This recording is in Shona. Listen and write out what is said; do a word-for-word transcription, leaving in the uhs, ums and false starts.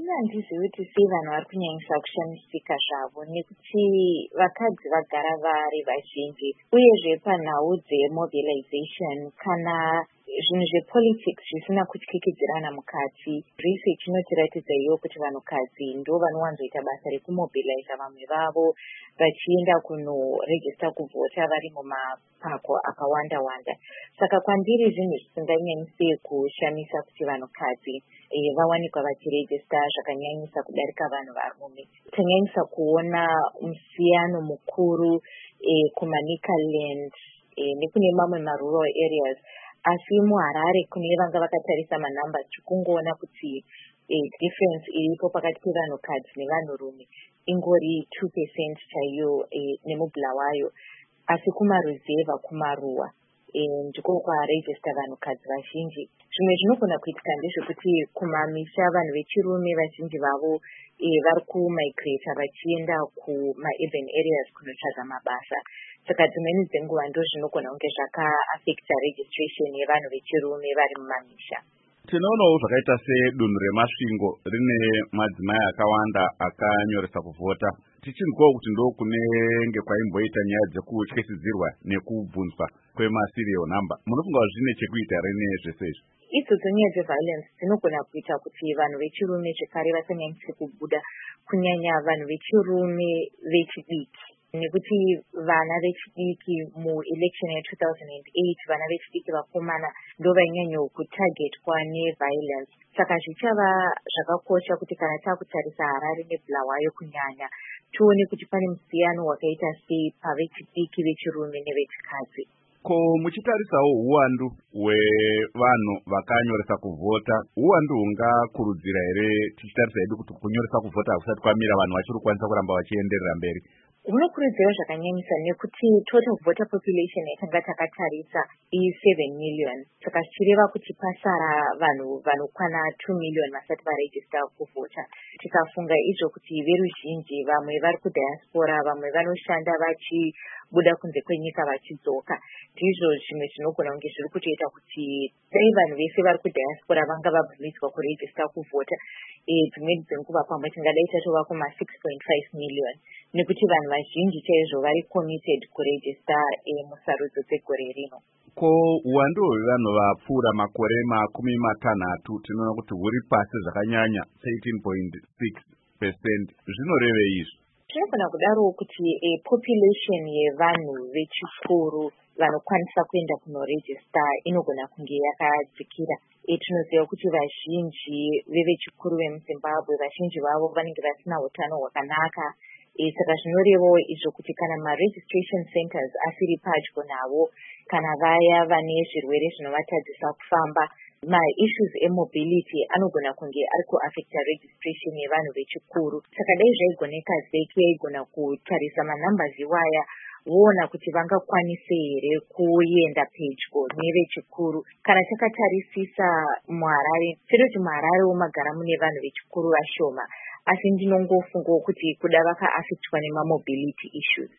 ini handizivi kuti sei vanhu vari kunyanyisa kushamisika zvavo, nekuti vakadzi vagara vari vazhinji, uyezve panhau dzemobilization kana zvinhu zvepolitics zvisina kutyikitidzirana mukati. Research inotiratidza iyo kuti vanhukadzi ndo vanowanzoita basa rekumobiliza vamwe vavo vachienda kunoregista kuvhota vari mumapako akawanda wanda. Saka kwandiri zvinhu zvisinganyanyise kushamisa kuti vanhukadzi e, vawanikwa vachiregista zvakanyanyisa kudarika vanhu varume. Tanyanyisa kuona musiyano mukuru e, kumaNikaland e, nekune mamwe marural areas, asi muHarare kune vanga vakatarisa manhamba tikungoona kuti e, difference iripo pakati pevanhukadzi nevanhurume ingori two percent chaiyo e, nemubulawayo, asi kumaruzeva kumaruwa e, ndiko kwaregista vanhukadzi vazhinji. Zvimwe zvinogona kuitika ndezvekuti kumamisha vanhu vechirume vazhinji vavo e, vari kumigrata vachienda kumaurban areas kunotsvaga mabasa. Saka dzimweni dzenguva ndo zvinogona kunge zvakaafecta registration yevanhu vechirume vari mumamisha. Tinoonawo zvakaita sedunhu reMasvingo rine madzimai akawanda akanyoresa kuvhota. Tichinzwawo kuti ndo kunenge kwaimboita nyaya dzekutyisidzirwa nekubvunzwa kwemaserial number. Munofunga zvine chekuita rine zvese izvi? Idzodzo nyaya dzeviolence dzinogona kuita kuti vanhu vechirume zvekare vasanyanyise kubuda, kunyanya vanhu vechirume vechidiki. Nekuti vana vechidiki muelection ya two thousand eight vana vechidiki vakomana ndo vainyanyo kutargetwa neviolence. Saka zvichava zvakakosha kuti kana takutarisa Harare neBulawayo kunyanya tione kuti pane musiyano wakaita sei pavechidiki vechirume nevechikadzi. Ko muchitarisawo uwandu hwevanhu vakanyoresa kuvhota, uwandu hungakurudzira here tichitarisa hedu kuti kunyoresa kuvhota hakusati kwamira vanhu vachiri kukwanisa kuramba vachienderera mberi? Hunokurudzirwa zvakanyanyisa nekuti total voter population yakanga takatarisa i seven million. Saka zvichireva kuti pasara vanhu vanokwana two million vasati varegister kuvhota. Tikafunga izvo kuti veruzhinji vamwe vari kudiaspora, vamwe vanoshanda vachibuda kunze kwenyika vachidzoka, ndizvo zvimwe zvinogona kunge zviri kutoita kuti dai vanhu vese vari kudiaspora vanga vabvumidzwa kuregister kuvhota, dzimweni dzenguva pamwe tingadai tatova kuma six point five million, nekuti vanhu vazhinji chaizvo vari committed kuregister musarudzo dzegore rino. Ko uwandu hwevanhu vapfuura makore makumi matanhatu tinoona kuti huri pasi zvakanyanya thirteen point six percent. Zvinorevei izvi? Tinogona kudarowo kuti e, population yevanhu vechikuru vanokwanisa kuenda kunoregista inogona kunge yakadzikira. E, tinoziva kuti vazhinji vevechikuru vemuZimbabwe vazhinji vavo vanenge vasina utano hwakanaka. E, saka zvinorevawo izvo kuti kana ma-registration centers asiri padyo navo, kana vaya vane zvirwere zvinovatadzisa kufamba, ma-issues emobility anogona kunge ari kuafecta registration yevanhu vechikuru. Saka dai zvaigoneka zeki yaigona kutarisa manambers iwaya voona kuti vangakwanise here kuenda pedyo nevechikuru. Kana takatarisisa muHarare, chero kuti muHarare magara mune vanhu vechikuru vashoma, asi ndinongofungawo kuti kuda vakaafectwa nemamobility issues.